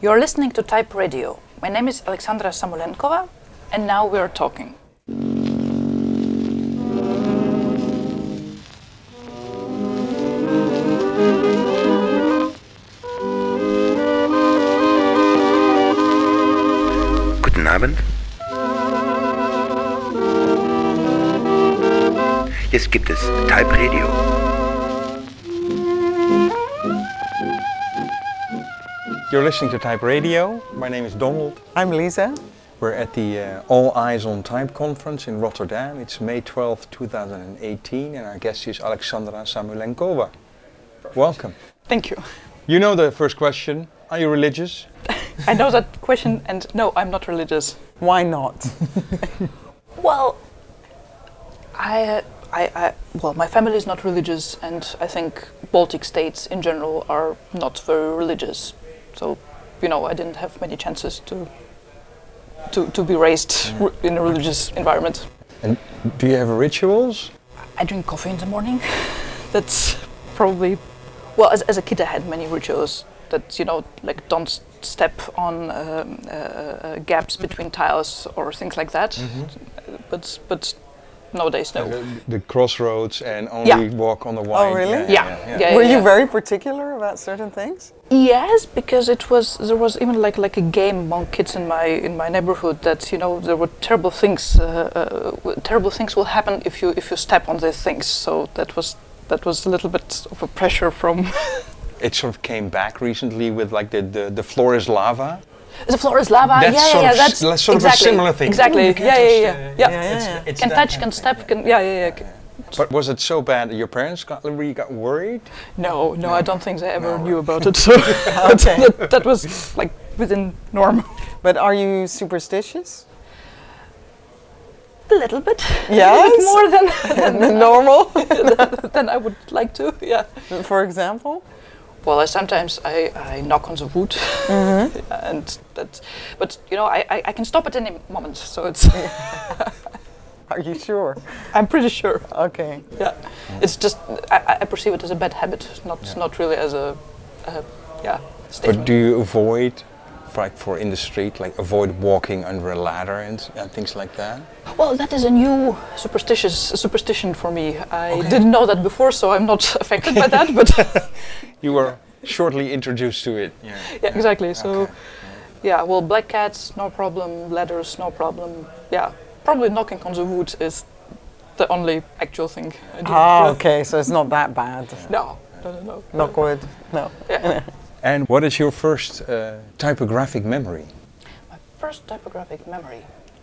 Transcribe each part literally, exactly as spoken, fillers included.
You're listening to Type Radio. My name is Alexandra Samolenkova, and now we're talking. Guten Abend. Jetzt gibt es Type Radio. You're listening to Type Radio. My name is Donald. I'm Lisa. We're at the uh, All Eyes on Type conference in Rotterdam. It's May twelfth, two thousand eighteen, and our guest is Alexandra Samolenkova. Welcome. Thank you. You know the first question. Are you religious? I know that question, and no, I'm not religious. Why not? Well, I, uh, I, I, well, my family is not religious, and I think Baltic states in general are not very religious. So, you know, I didn't have many chances to to, to be raised r- in a religious environment. And do you have rituals? I drink coffee in the morning. That's probably, well, as, as a kid I had many rituals that, you know, like don't s- step on um, uh, uh, gaps between tiles or things like that. Mm-hmm. But but nowadays, no. The, the crossroads and only Yeah. walk on the wine. Oh, really? Yeah. Yeah, yeah, Were yeah. you very particular about certain things? Yes, because it was there was even like like a game among kids in my in my neighborhood that, you know, there were terrible things uh, uh, w- terrible things will happen if you if you step on these things. So that was that was a little bit of a pressure from. It sort of came back recently with like the, the, the floor is lava. The floor is lava. That's yeah, sort yeah, of yeah. s- That's that's sort of a exactly, similar thing. Exactly. Ooh, you yeah, can't yeah, touch yeah, the- yeah, yeah, yeah. yeah, yeah. It's Can that touch, kind can of step, thing. can yeah, yeah, yeah. But was it so bad that your parents got really got worried? No, no, I don't think they ever No. knew about it. So Okay. that, that was like within norm. But are you superstitious? A little bit. Yes? A little bit more than The normal, than I would like to. Yeah. for example? Well, I sometimes I, I knock on the wood, Mm-hmm. and that. But you know, I, I, I can stop at any moment. So it's. Are you sure? I'm pretty sure. Okay. Yeah. It's just I, I perceive it as a bad habit, not Yeah. not really as a, a yeah. Statement. But do you avoid, like for in the street, like avoid walking under a ladder and, and things like that? Well, that is a new superstitious superstition for me. I Okay. didn't know that before, so I'm not affected by that. But You were shortly introduced to it. Yeah, yeah, exactly. So, Okay. yeah. Well, black cats, no problem. Ladders, no problem. Yeah, probably knocking on the wood is the only actual thing I do. Ah, Yeah. okay, so it's not that bad. No, no, no, no. Knock wood. No. Yeah. And what is your first uh, typographic memory? My first typographic memory.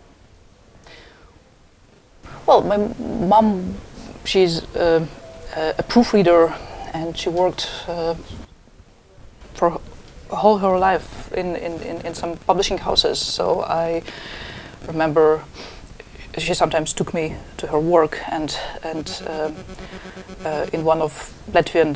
Well, my m- mom, she's uh, a a proofreader, and she worked uh, for whole her life in, in, in, in some publishing houses. So I remember she sometimes took me to her work, and and um, uh, in one of Latvian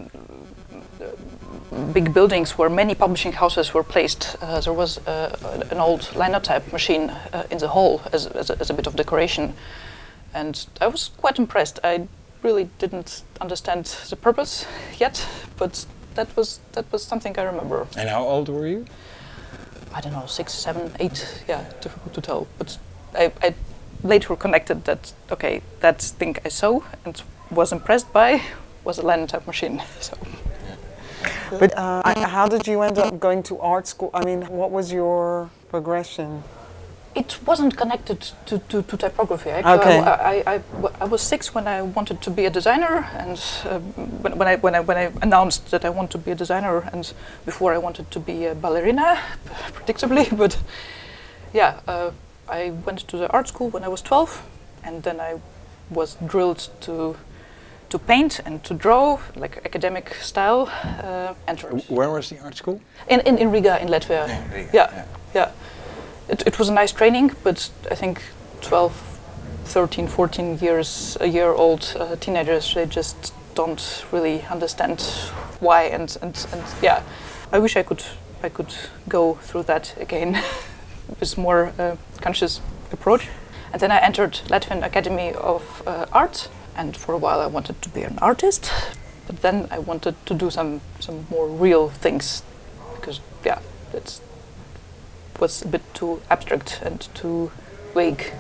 big buildings where many publishing houses were placed, uh, there was uh, an old linotype machine uh, in the hall as, as, a, as a bit of decoration. And I was quite impressed. I really didn't understand the purpose yet, but that was that was something I remember. And how old were you? I don't know, six, seven, eight, yeah, difficult to tell. But I, I later connected that, okay, that thing I saw and was impressed by was a linotype machine. So. But uh, I, how did you end up going to art school? I mean, what was your progression? It wasn't connected to, to, to typography. I, Okay. I, I, I, I was six when I wanted to be a designer, and uh, when, when, I, when, I, when I announced that I want to be a designer, and before I wanted to be a ballerina, predictably, but yeah, uh, I went to the art school when I was twelve, and then I was drilled to to paint and to draw, like academic style, uh, entered. Where was the art school? In, in, in Riga, in Latvia. Yeah, Riga, yeah, yeah. yeah. It, it was a nice training, but I think twelve, thirteen, fourteen years, a year old uh, teenagers, they just don't really understand why, and, and, and yeah. I wish I could I could go through that again with more uh, conscious approach. And then I entered Latvian Academy of uh, Art, and for a while I wanted to be an artist, but then I wanted to do some, some more real things, because yeah, That was a bit too abstract and too vague.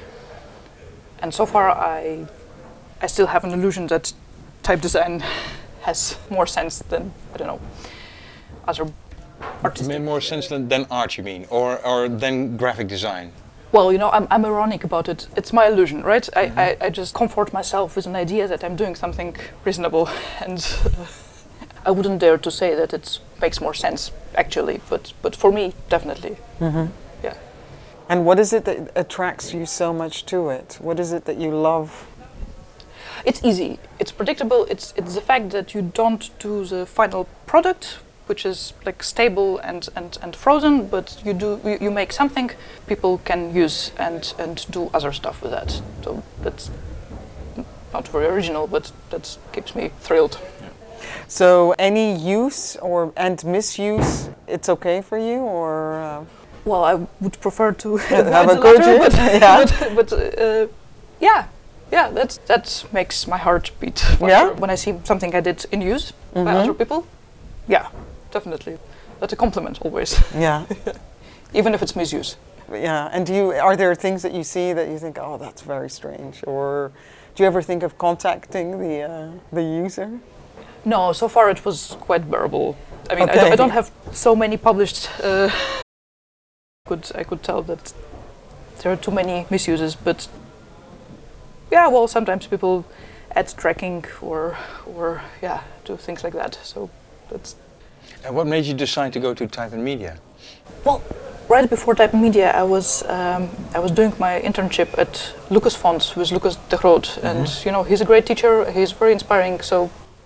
And so far, I I still have an illusion that type design has more sense than, I don't know, other artistic. Made more sense than, than art, you mean, or or than graphic design? Well, you know, I'm, I'm ironic about it. It's my illusion, right? Mm-hmm. I, I, I just comfort myself with an idea that I'm doing something reasonable, and uh, I wouldn't dare to say that it makes more sense, actually, but, but for me, definitely. Mm-hmm. Yeah. And what is it that attracts you so much to it? What is it that you love? It's easy, it's predictable, it's, it's the fact that you don't do the final product, which is like stable and, and, and frozen, but you do you, you make something people can use and, and do other stuff with that. So that's not very original, but that keeps me thrilled. Yeah. So any use or and misuse, it's okay for you, or? Uh... Well, I would prefer to have a the good latter, but, yeah. but, but uh, yeah, yeah, that's, that makes my heart beat faster. Yeah? When I see something I did in use mm-hmm. by other people. Yeah. Definitely, that's a compliment always. Yeah, even if it's misuse. Yeah, and do you are there things that you see that you think, oh, that's very strange, or do you ever think of contacting the uh, the user? No, so far it was quite bearable. I mean, okay. I, d- I don't have so many published. Uh, could I could tell that there are too many misuses, but yeah, well, sometimes people add tracking or or yeah, do things like that. So that's. And what made you decide to go to Type and Media? Well, right before Type and Media, I was um, I was doing my internship at Lucas Fonts with Lucas de Groot, mm-hmm. and you know he's a great teacher. He's very inspiring. So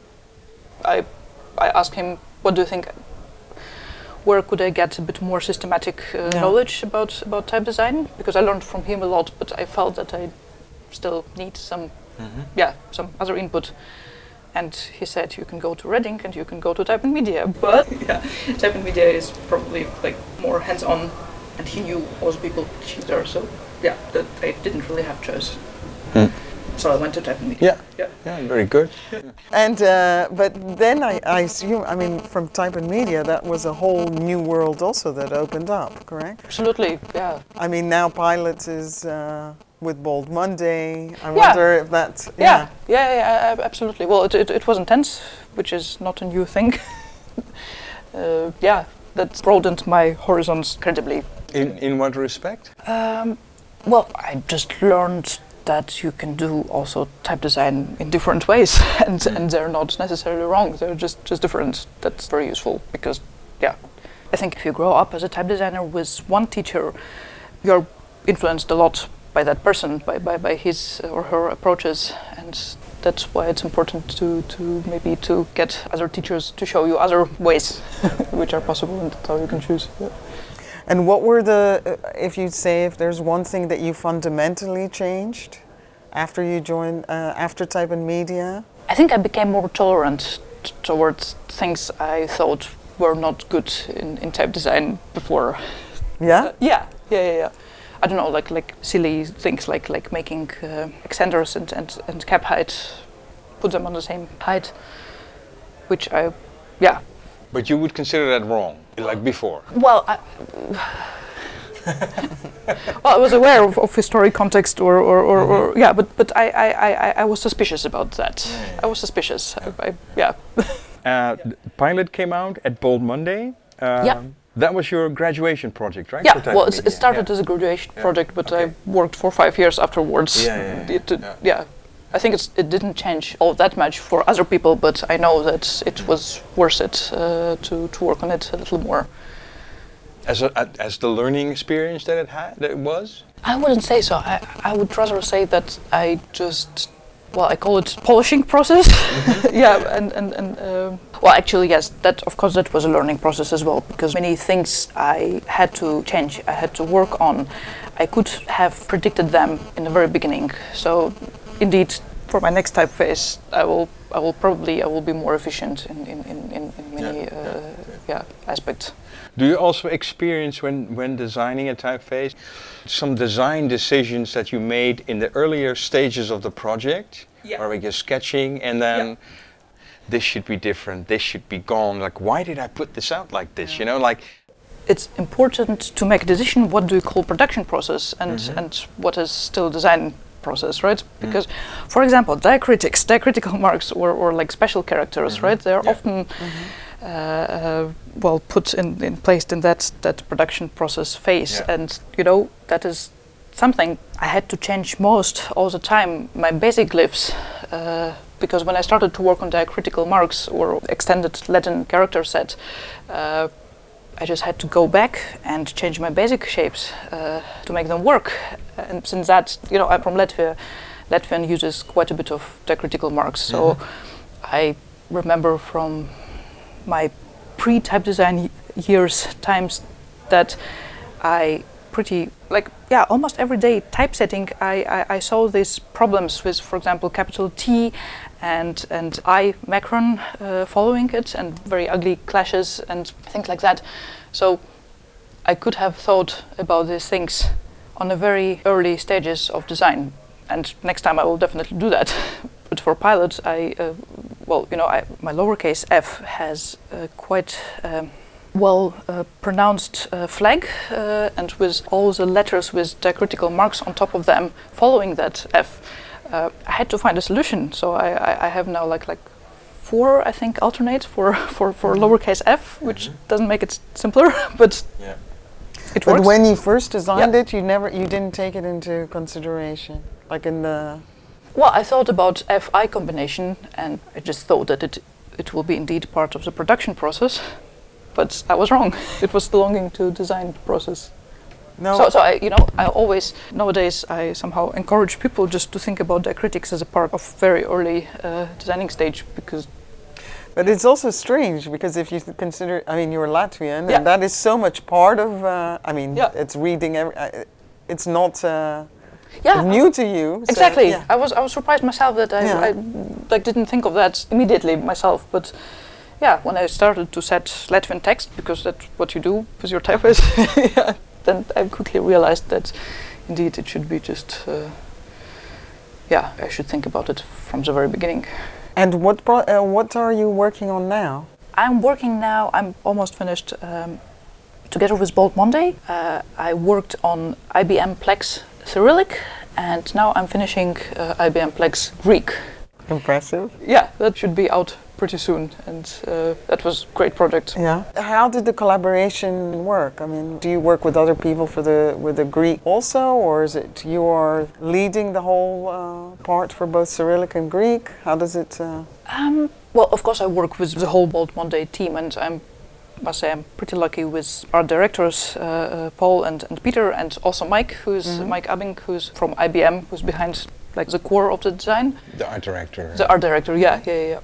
I I asked him, what do you think? Where could I get a bit more systematic uh, yeah. knowledge about about type design? Because I learned from him a lot, but I felt that I still need some mm-hmm. yeah some other input. And he said, you can go to Reading and you can go to Type and Media. But yeah, Type and Media is probably like more hands-on, and he knew all the people teaching there. So yeah, that I didn't really have choice. Hmm. So I went to Type and Media. Yeah, yeah, yeah, very good. Yeah. And uh, but then I, I assume, I mean, from Type and Media, that was a whole new world also that opened up, correct? Absolutely, yeah. I mean, now Pilot is. Uh, with Bold Monday, I yeah. wonder if that's... Yeah, yeah, yeah, yeah, absolutely. Well, it, it, it was intense, which is not a new thing. uh, yeah, that broadened my horizons incredibly. In in what respect? Um, well, I just learned that you can do also type design in different ways, and, mm. and they're not necessarily wrong, they're just, just different. That's very useful, because, yeah, I think if you grow up as a type designer with one teacher, you're influenced a lot by that person, by, by, by his or her approaches, and that's why it's important to, to maybe to get other teachers to show you other ways which are possible, and that's how you can choose. Yeah. And what were the, uh, if you'd say, if there's one thing that you fundamentally changed after you joined, uh, after Type and Media? I think I became more tolerant t- towards things I thought were not good in, in type design before. Yeah? Uh, yeah, yeah, yeah, yeah. I don't know, like like silly things like like making uh, extenders and, and, and cap height, put them on the same height, which I, yeah. But you would consider that wrong, like before? Well, I, well, I was aware of, of historic context, or or, or, mm-hmm. or yeah, but but I, I, I, I was suspicious about that. Yeah, yeah. I was suspicious. Yeah. I, I, yeah. uh, Pilot came out at Bold Monday. Um, yeah. That was your graduation project, right? Yeah, well, it started yeah. as a graduation yeah. project, but okay. I worked for five years afterwards. Yeah, yeah, yeah. It, uh, yeah. yeah. I think it's, it didn't change all that much for other people, but I know that it was worth it uh, to, to work on it a little more. As a, as the learning experience that it had, that it was? I wouldn't say so. I, I would rather say that I just, well, I call it polishing process. Mm-hmm. yeah, and, and, and um, well, actually, yes, that, of course, that was a learning process as well, because many things I had to change, I had to work on. I could have predicted them in the very beginning. So, indeed, for my next type phase, I will, I will probably, I will be more efficient in, in, in, in many yeah, uh, yeah, yeah, aspects. Do you also experience, when, when designing a typeface, some design decisions that you made in the earlier stages of the project? Yeah. Where you're sketching and then yeah. this should be different, this should be gone. Like, why did I put this out like this? Yeah. You know, like. it's important to make a decision what do you call production process and, Mhm. and what is still design process, right? Because, for example, diacritics, diacritical marks or, or like special characters, Mhm. right? They're Yeah. often uh, uh, well put in, in placed in that that production process phase, Yeah. and you know that is something I had to change most all the time. My basic glyphs, uh, because when I started to work on diacritical marks or extended Latin character set, uh, I just had to go back and change my basic shapes uh, to make them work. And since that, you know, I'm from Latvia. Latvian uses quite a bit of diacritical marks, so Mhm. I remember from my pre-type design y- years times that I pretty like yeah almost every day typesetting I, I, I saw these problems with, for example, capital T and and I macron uh, following it, and very ugly clashes and things like that. So I could have thought about these things on the very early stages of design, and next time I will definitely do that. But for Pilot, I uh, well, you know, I, my lowercase f has uh, quite um, well uh, pronounced uh, flag, uh, and with all the letters with diacritical marks on top of them following that f. Uh, I had to find a solution, so I, I, I have now like like four, I think, alternate for for, for lowercase f, which Mhm. doesn't make it simpler, but Yeah. it But works. when you first designed Yeah. it, you never, you didn't take it into consideration, like in the. Well, I thought about F I combination, and I just thought that it it will be indeed part of the production process, but I was wrong. It was belonging to design process. No. So, so I, you know, I always nowadays I somehow encourage people just to think about diacritics as a part of very early uh, designing stage, because But it's also strange because if you th- consider, I mean, you're Latvian, Yeah. and that is so much part of. Uh, I mean, Yeah. it's reading. Every, uh, it's not uh, yeah, new to you. so- exactly. yeah. I was I was surprised myself that I, Yeah. I like didn't think of that immediately myself, but. Yeah, when I started to set Latvian text, because that's what you do with your typeface, yeah, then I quickly realized that indeed it should be just, uh, yeah, I should think about it from the very beginning. And what pro- uh, what are you working on now? I'm working now, I'm almost finished, um, together with Bold Monday. Uh, I worked on I B M Plex Cyrillic, and now I'm finishing uh, I B M Plex Greek. Impressive. Yeah, that should be out pretty soon, and uh, that was a great project. Yeah. How did the collaboration work? I mean, do you work with other people for the with the Greek also, or is it you are leading the whole uh, part for both Cyrillic and Greek? How does it? Uh, Um, well, of course, I work with the whole Bold Monday team, and I must say I'm pretty lucky with our directors, uh, uh, Paul and, and Peter, and also Mike, who's Mhm. Mike Abing, who's from I B M, who's behind like the core of the design. The art director. The art director, yeah, yeah, yeah. yeah.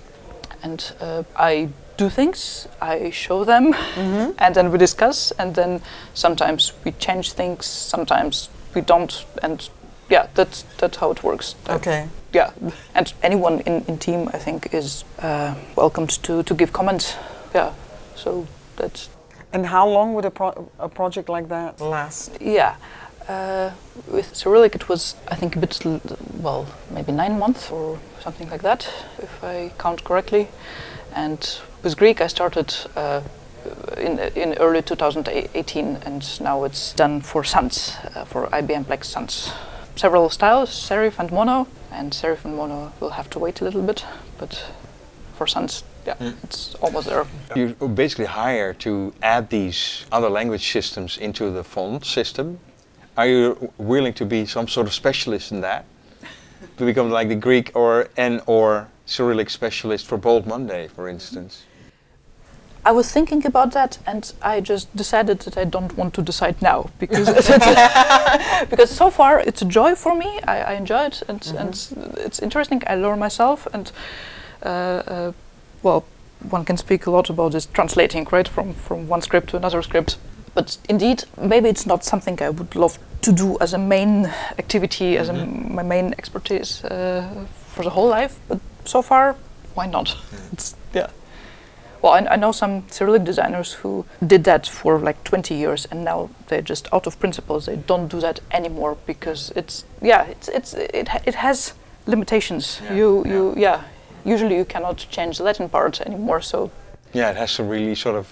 And uh, I do things, I show them, mhm. and then we discuss, and then sometimes we change things, sometimes we don't, and yeah, that's that's how it works. Uh, Okay. yeah, and anyone in, in team, I think, is uh, welcomed to, to give comments. Yeah, so that's And how long would a, pro- a project like that last? yeah. Uh, with Cyrillic, it was, I think, a bit l- well, maybe nine months or something like that, if I count correctly. And with Greek, I started uh, in in early two thousand eighteen, and now it's done for Sans, uh, for I B M Plex Sans. Several styles, serif and mono, and serif and mono will have to wait a little bit, but for Sans, yeah, Mm. it's almost there. You basically hire to add these other language systems into the font system. Are you willing to be some sort of specialist in that? To become like the Greek or and or Cyrillic specialist for Bold Monday, for instance? I was thinking about that, and I just decided that I don't want to decide now, because because so far it's a joy for me. I, I enjoy it, and, Mhm. and it's interesting. I learn myself, and uh, uh, well, one can speak a lot about this translating, right, from from one script to another script. But indeed, maybe it's not something I would love to do as a main activity, as a, Mhm. my main expertise uh, for the whole life. But so far, why not? It's, yeah. Well, I, I know some Cyrillic designers who did that for like twenty years, and now they're just out of principle. They don't do that anymore because it's yeah, it's it's it ha- it has limitations. Yeah, You yeah. you yeah. Usually you cannot change the Latin part anymore. So Yeah, it has to really sort of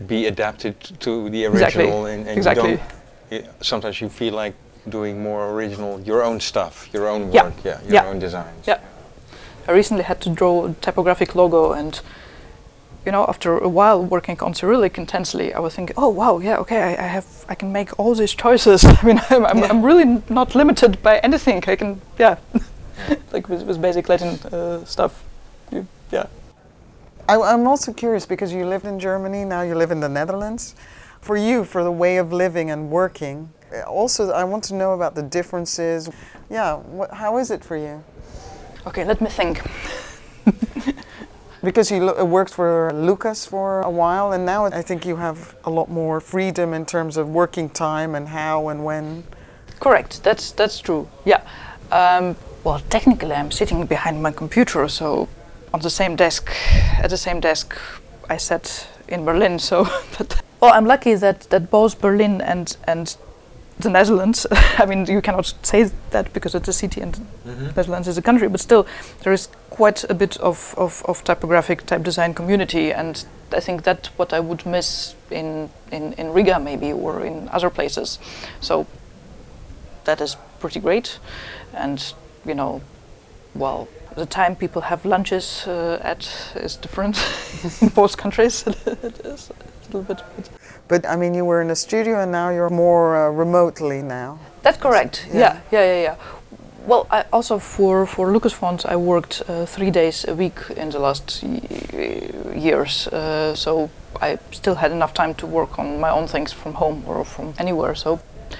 be adapted to the Exactly. original, and, and Exactly. you don't. y- Sometimes you feel like doing more original, your own stuff, your own work, Yeah. yeah, your Yeah. own designs. Yeah. I recently had to draw a typographic logo, and you know, after a while working on Cyrillic intensely, I was thinking, oh wow, yeah, okay, I, I have, I can make all these choices. I mean, I'm, I'm, Yeah. I'm really n- not limited by anything. I can, yeah, like with, with basic Latin uh, stuff. You, yeah. I, I'm also curious because you lived in Germany, now you live in the Netherlands. For you, for the way of living and working, uh, also I want to know about the differences. Yeah, what, how is it for you? Okay, let me think. Because you lo- uh, worked for Lucas for a while, and now I think you have a lot more freedom in terms of working time and how and when. Correct. That's that's true. Yeah. Um, well, technically, I'm sitting behind my computer, so on the same desk, at the same desk, I sat in Berlin. So, but, well, I'm lucky that that both Berlin and and the Netherlands. I mean, you cannot say that because it's a city and Mm-hmm. Netherlands is a country, but still, there is quite a bit of, of, of typographic type design community, and I think that's what I would miss in, in, in Riga maybe, or in other places. So that is pretty great, and you know, well, the time people have lunches uh, at is different in both countries. It is a little bit. But But I mean, you were in a studio and now you're more uh, remotely now. that's correct. Yeah. Yeah, yeah, yeah, yeah. Well, I also for for Lucas Font, I worked uh, three days a week in the last y- years, uh, so I still had enough time to work on my own things from home or from anywhere. So,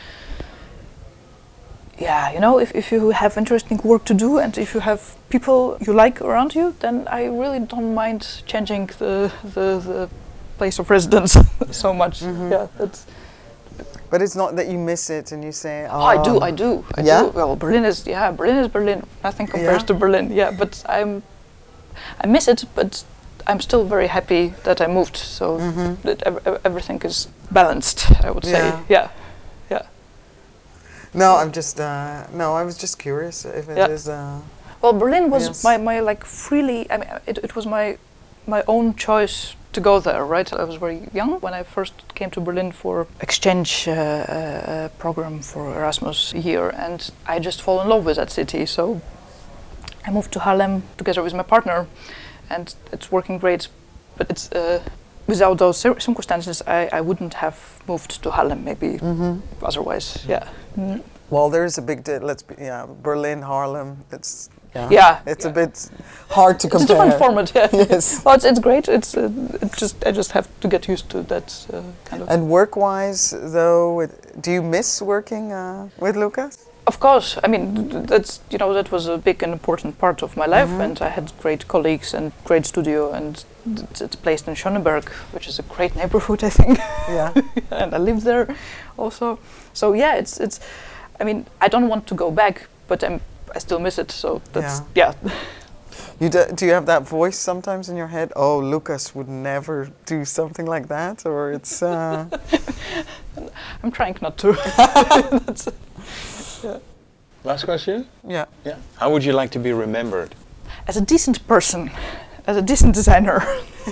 yeah, you know, if if you have interesting work to do and if you have people you like around you, then I really don't mind changing the the, the place of residence so much. Yeah, that's. But it's not that you miss it and you say, oh, Oh, I do, I do, I Yeah? do. Well, Berlin is, yeah, Berlin is Berlin. Nothing compares Yeah? to Berlin. Yeah, but I'm, I miss it, but I'm still very happy that I moved. So that ev- ev- everything is balanced, I would say. Yeah. Yeah, yeah. No, I'm just, uh, no, I was just curious if it is. Yeah. Uh, Well, Berlin was Yes. my, my like freely. I mean, it, it was my my own choice to go there. Right, I was very young when I first came to Berlin for exchange uh, uh, program for Erasmus year, and I just fall in love with that city. So I moved to Haarlem together with my partner, and it's working great. But it's uh, without those cir- circumstances, I, I wouldn't have moved to Haarlem maybe otherwise. Yeah. well, there is a big, di- let's be, yeah, Berlin, Harlem. It's yeah, Yeah. it's a bit hard to It's a compare. different format, yeah. Yes. Well, it's, it's great. It's uh, it just I just have to get used to that uh, kind of. And work-wise, though, it, do you miss working uh, with Lucas? Of course, I mean th- that's you know that was a big and important part of my life, and I had great colleagues and great studio, and it's, it's placed in Schöneberg, which is a great neighborhood, I think, Yeah. and I lived there also. So yeah, it's it's. I mean, I don't want to go back, but I'm I still miss it. So that's yeah. You do, do you have that voice sometimes in your head? Oh, Lucas would never do something like that, or it's. Uh, I'm trying not to. That's, Last question? yeah. Yeah. How would you like to be remembered? as a decent person, as a decent designer.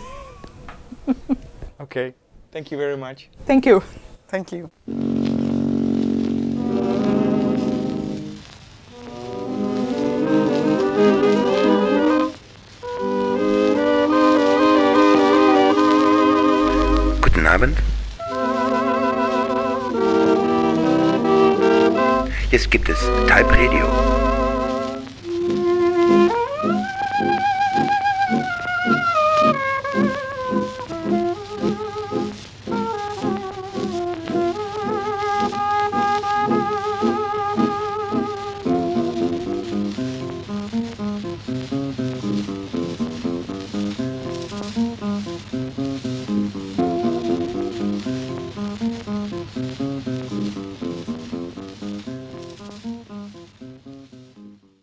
Okay. Thank you very much. Thank you. Thank you. Guten Abend. Jetzt gibt es Type Radio.